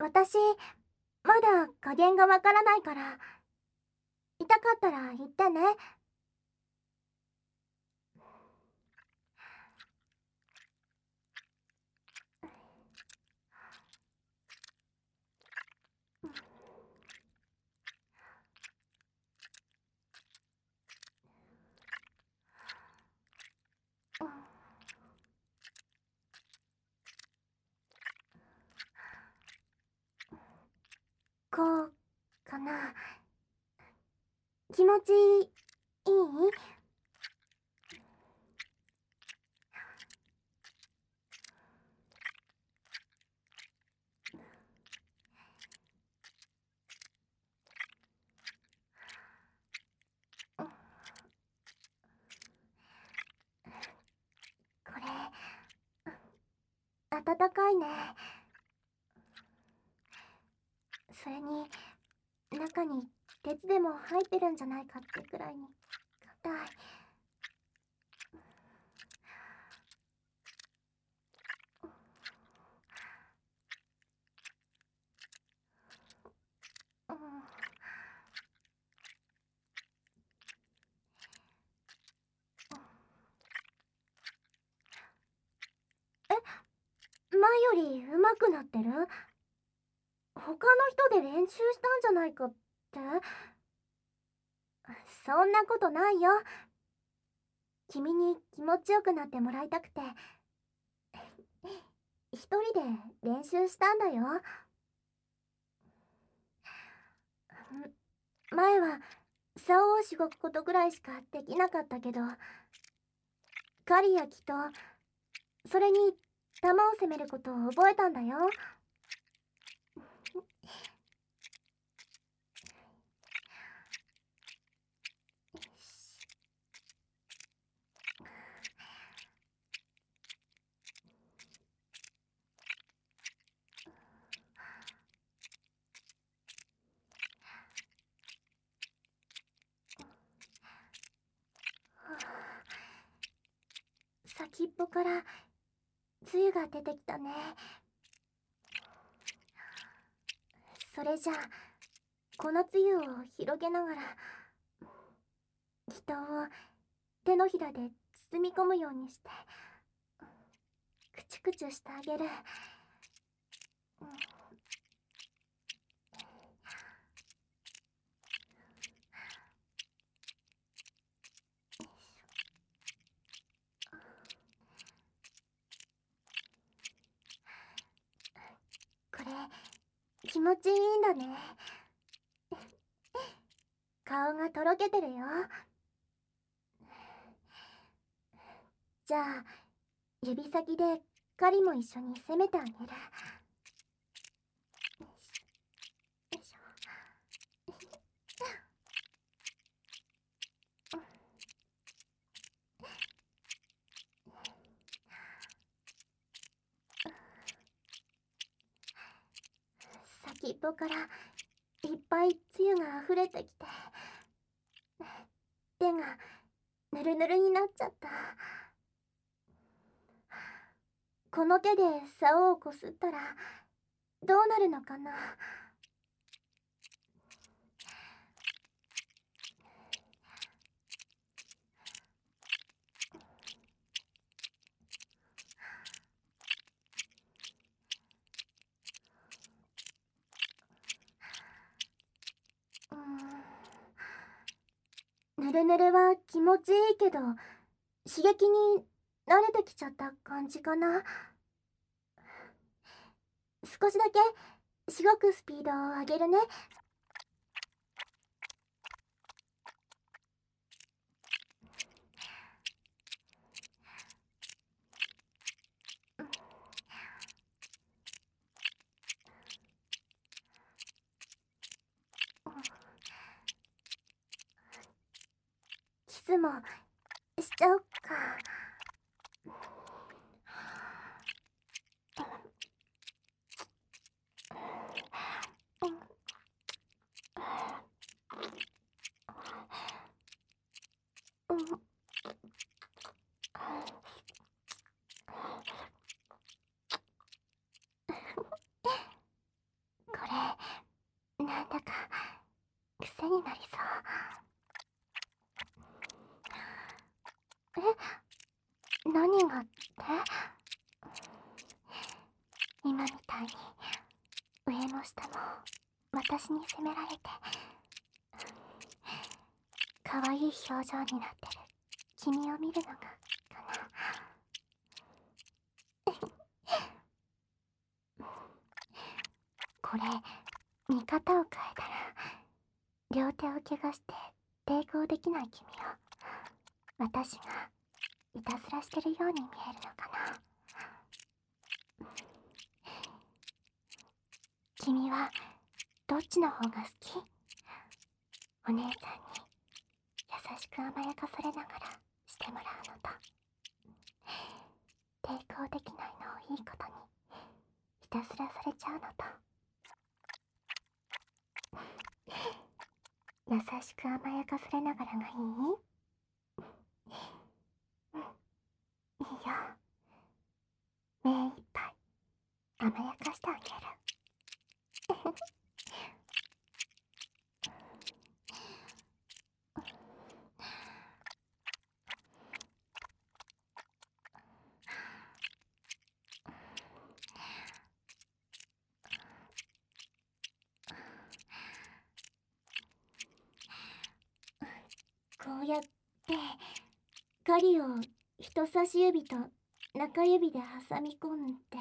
私、まだ加減がわからないから、痛かったら言ってね。こうかな。気持ちいい？これ、暖かいね。それに、中に鉄でも入ってるんじゃないかってくらいに硬い。うん、前より上手くなってる？他の人で練習したんじゃないかって？そんなことないよ。君に気持ちよくなってもらいたくて、一人で練習したんだよ。前は竿をしごくことぐらいしかできなかったけど、狩りや木と、それに弾を攻めることを覚えたんだよ。先っぽからつゆが出てきたね。それじゃあ、このつゆを広げながら人を手のひらで包み込むようにしてくちゅくちゅしてあげる。これ気持ちいいんだね。顔がとろけてるよ。じゃあ指先で狩りも一緒に攻めてあげる。よいしょ。先っぽからいっぱいつゆが溢れてきて、手がぬるぬるになっちゃった。この手で竿をこすったらどうなるのかな。ぬるぬるは気持ちいいけど、刺激に慣れてきちゃった感じかな。少しだけしごくスピードを上げるね。キスもしちゃおっか。 になりそう。何がって？今みたいに上も下も私に責められて可愛い表情になってる君を見るのがかな。これ見方を変えたら両手を怪我して抵抗できない君を私がいたずらしてるように見えるのかな。君はどっちの方が好き？お姉さんに優しく甘やかされながらしてもらうのと、抵抗できないのをいいことにひたすらされちゃうのと。優しく甘やかされながらがいい？うん、いいよ。目いっぱい甘やかしてあげる。こうやって狩りを人差し指と中指で挟み込んで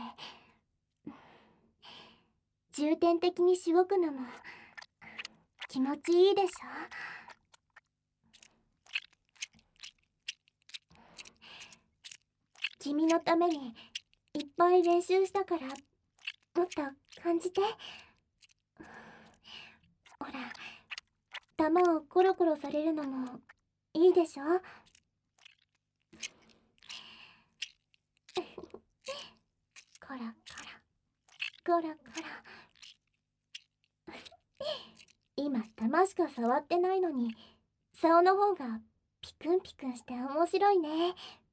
重点的にしごくのも気持ちいいでしょ？君のためにいっぱい練習したからもっと感じて。ほら、玉をコロコロされるのもいいでしょ？コラコラコラコラ。今玉しか触ってないのに竿の方がピクンピクンして面白いね。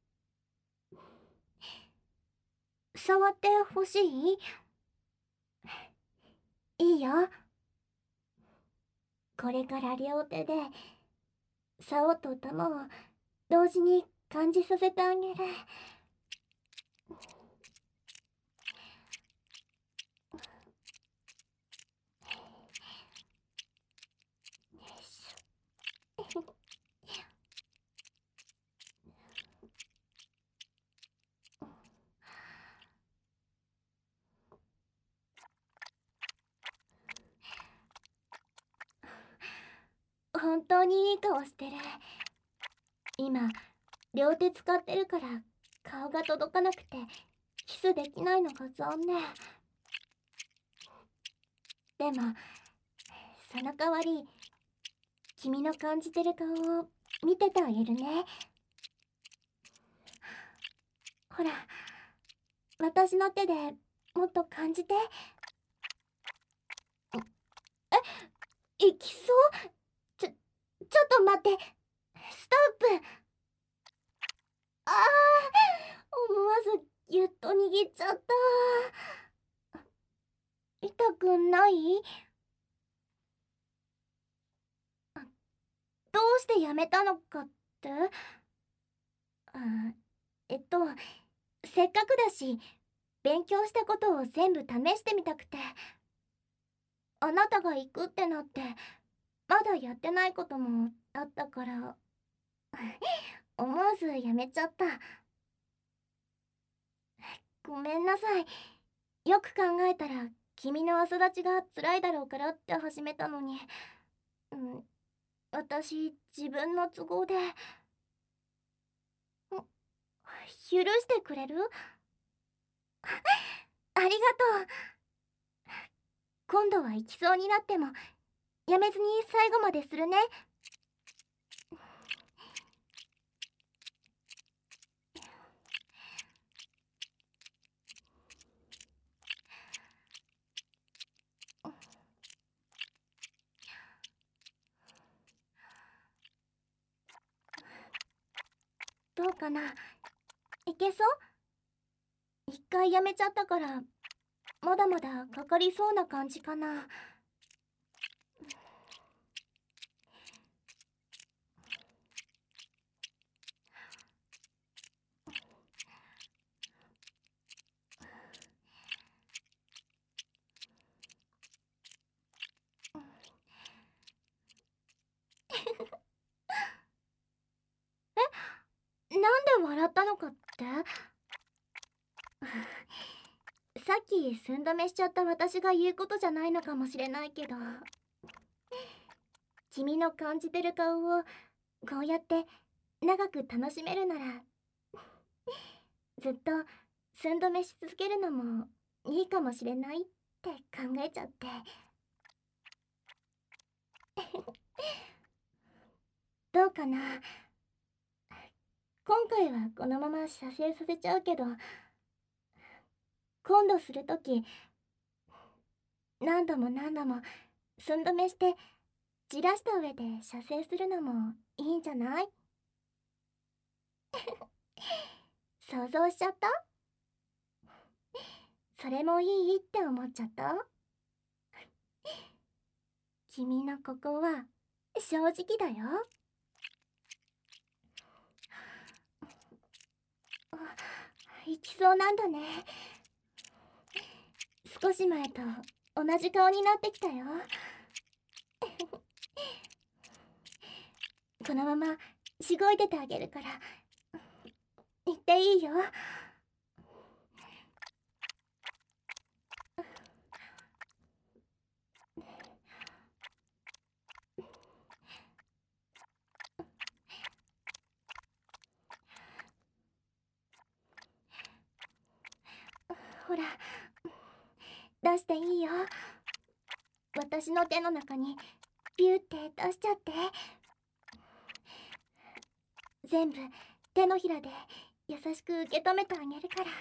触ってほしい？いいよ。これから両手で竿と玉を同時に感じさせてあげる。本当にいい顔してる。今両手使ってるから顔が届かなくてキスできないのが残念。でもその代わり君の感じてる顔を見ててあげるね。ほら、私の手でもっと感じて。いきそう？ちょっと待って。ストップ。ああ、思わずぎゅっと握っちゃった。痛くない？どうしてやめたのかって？あ、せっかくだし勉強したことを全部試してみたくて。あなたが行くってなってまだやってないこともあったから思わずやめちゃった。ごめんなさい。よく考えたら君の朝立ちが辛いだろうからって始めたのに、私自分の都合で。許してくれる？ありがとう。今度は行きそうになってもやめずに最後までするね。どうかな？いけそう？一回やめちゃったからまだまだかかりそうな感じかな。 笑ったのかって？さっき寸止めしちゃった私が言うことじゃないのかもしれないけど、君の感じてる顔をこうやって長く楽しめるなら、ずっと寸止めし続けるのもいいかもしれないって考えちゃって。どうかな。今回はこのまま射精させちゃうけど、今度するとき何度も何度も寸止めしてじらした上で射精するのもいいんじゃない？想像しちゃった？それもいいって思っちゃった？君のここは正直だよ。行きそうなんだね。少し前と同じ顔になってきたよ。このまましごいててあげるから、言っていいよ。ほら、出していいよ。私の手の中にビューって出しちゃって。全部手のひらで優しく受け止めてあげるから。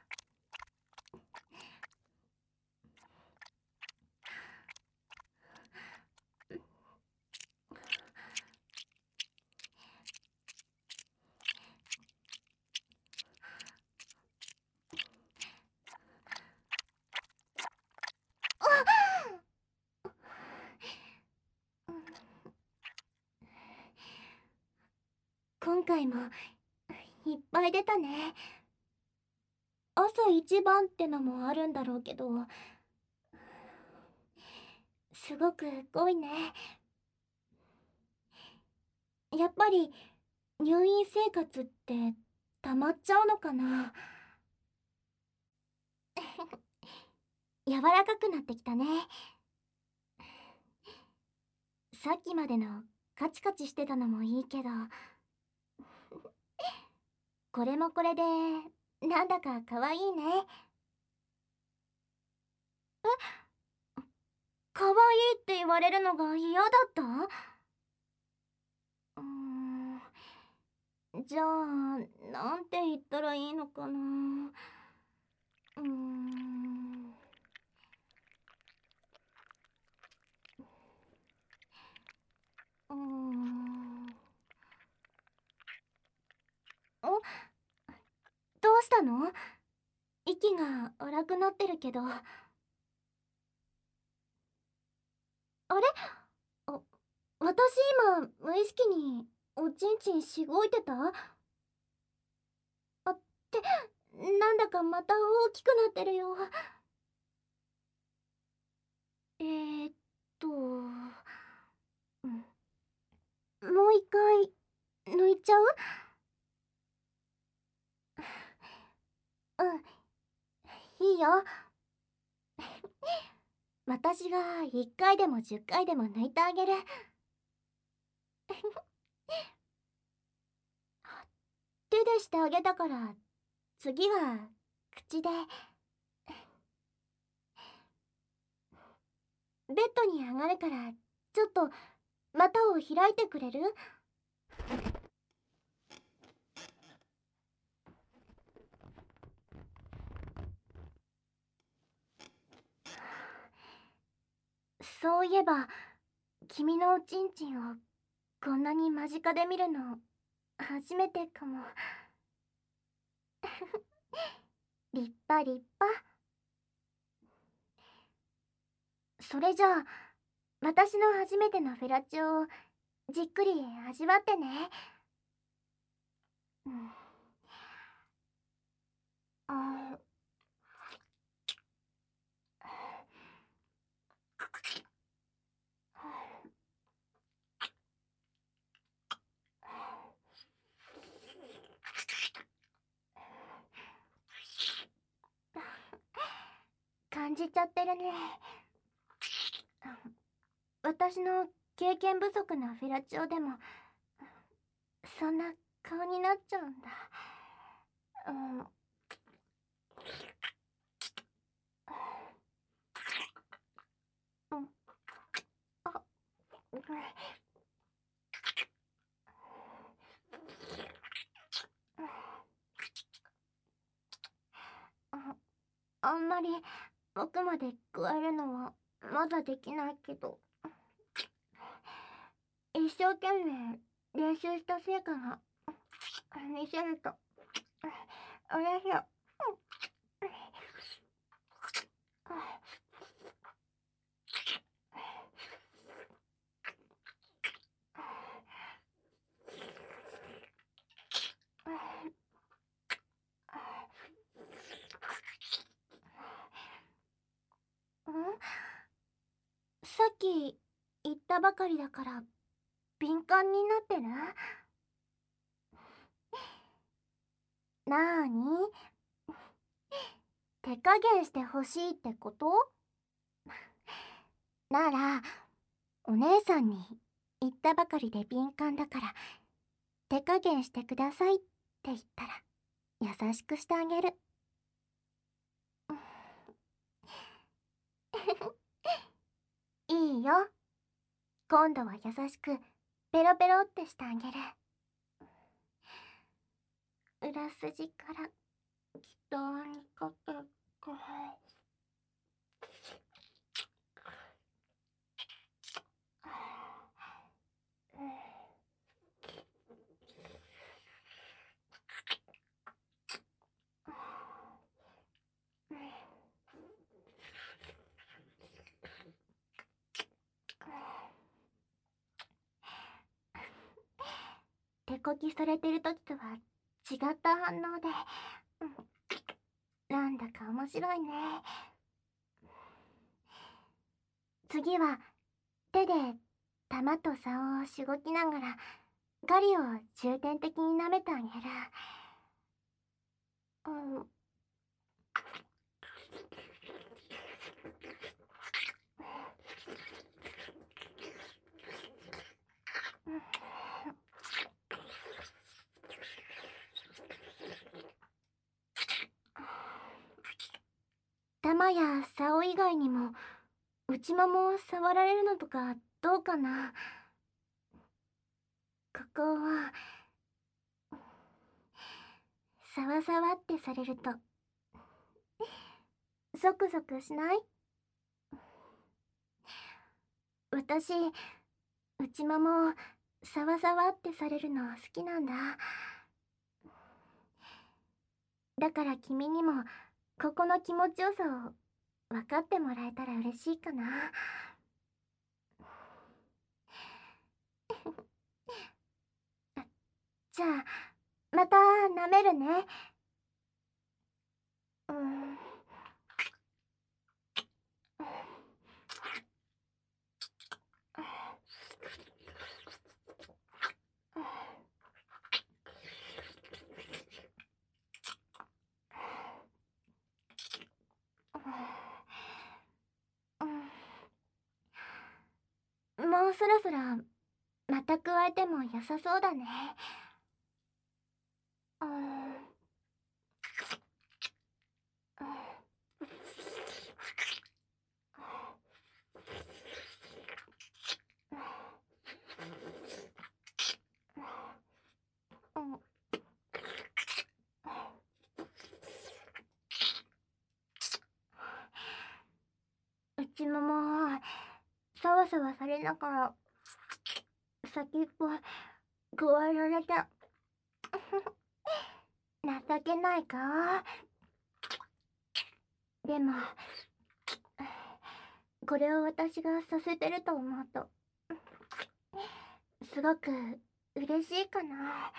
今回もいっぱい出たね。朝一番ってのもあるんだろうけど、すごく濃いね。やっぱり入院生活って溜まっちゃうのかな。柔らかくなってきたね。さっきまでのカチカチしてたのもいいけど、これもこれでなんだか可愛いね。可愛いって言われるのが嫌だった？じゃあなんて言ったらいいのかな。うーんうーんお、どうしたの？息が荒くなってるけど。あれ？あ、私今無意識におちんちんしごいてた？あって、なんだかまた大きくなってるよ。えーっと、うん、もう一回抜いちゃう？うん、いいよ。私が1回でも10回でも抜いてあげる。手でしてあげたから、次は口で。ベッドに上がるから、ちょっと股を開いてくれる？そういえば、君のおちんちんをこんなに間近で見るの初めてかも。立派立派。それじゃあ私の初めてのフェラチオをじっくり味わってね。うん、あじちゃってるね。私の経験不足なフェラチオでもそんな顔になっちゃうんだ。うん。うん。あ、うん。あんまり奥まで加えるのはまだできないけど、一生懸命練習した成果が見せると嬉しい。さっき言ったばかりだから敏感になってる？なーに？手加減してほしいってこと？ならお姉さんに言ったばかりで敏感だから手加減してくださいって言ったら優しくしてあげる。いいよ。今度は優しくペロペロってしてあげる。裏筋から北にかけて。手こきされてる時とは違った反応で、なんだか面白いね。次は手で玉と竿をしごきながらガリを重点的に舐めてあげる。玉や竿以外にも内ももを触られるのとかどうかな。ここはサワサワってされるとゾクゾクしない？私、内ももサワサワってされるの好きなんだ。だから君にもここの気持ちよさを分かってもらえたら嬉しいかな。じゃあまた舐めるね。もうそろそろまた加えても良さそうだね。内ももサワサワされながら先っぽ加えられて情けないか？でもこれを私がさせてると思うとすごく嬉しいかな。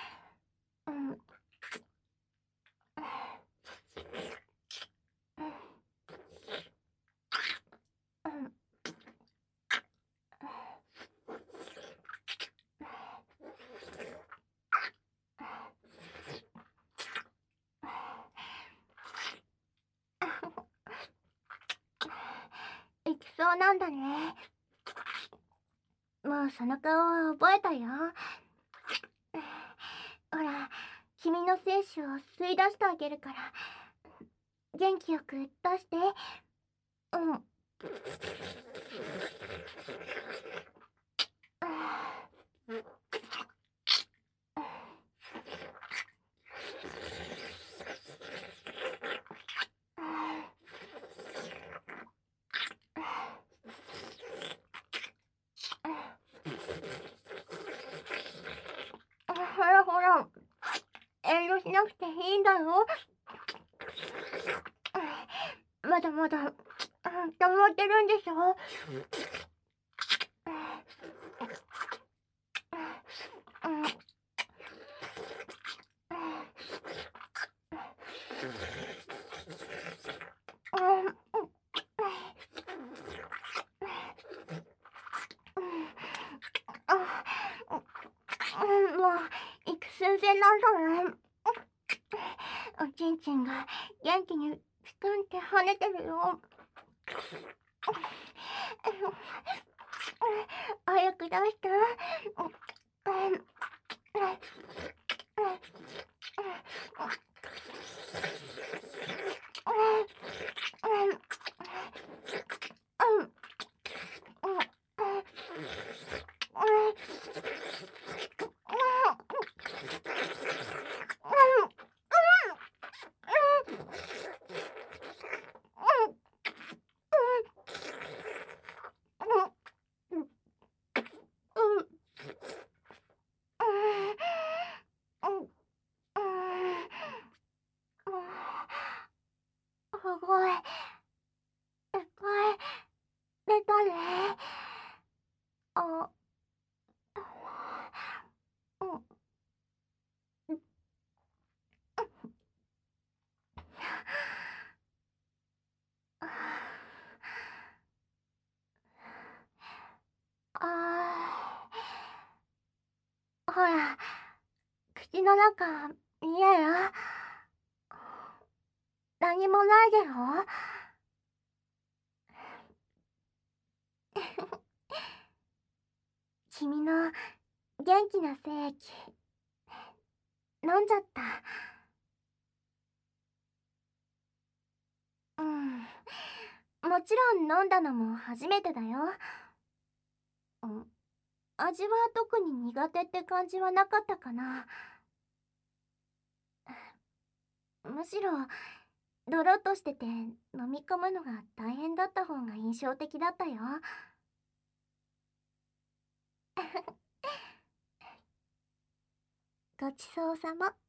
そうなんだね。もうその顔は覚えたよ。ほら、君の精子を吸い出してあげるから、元気よく出して。うん。ほらほら、遠慮しなくていいんだよ。まだまだ溜まってるんでしょ。もう行く寸前なんだね。おちんちんが元気にピクンって跳ねてるよ。早く出して。すごい。いっぱい出たね。あ、うん。あー、ほら、口の中見える？何もないでろ？君の元気な精液飲んじゃった。うん、もちろん飲んだのも初めてだよ。うん、味は特に苦手って感じはなかったかな。むしろドロッとしてて飲み込むのが大変だった方が印象的だったよ。ごちそうさま。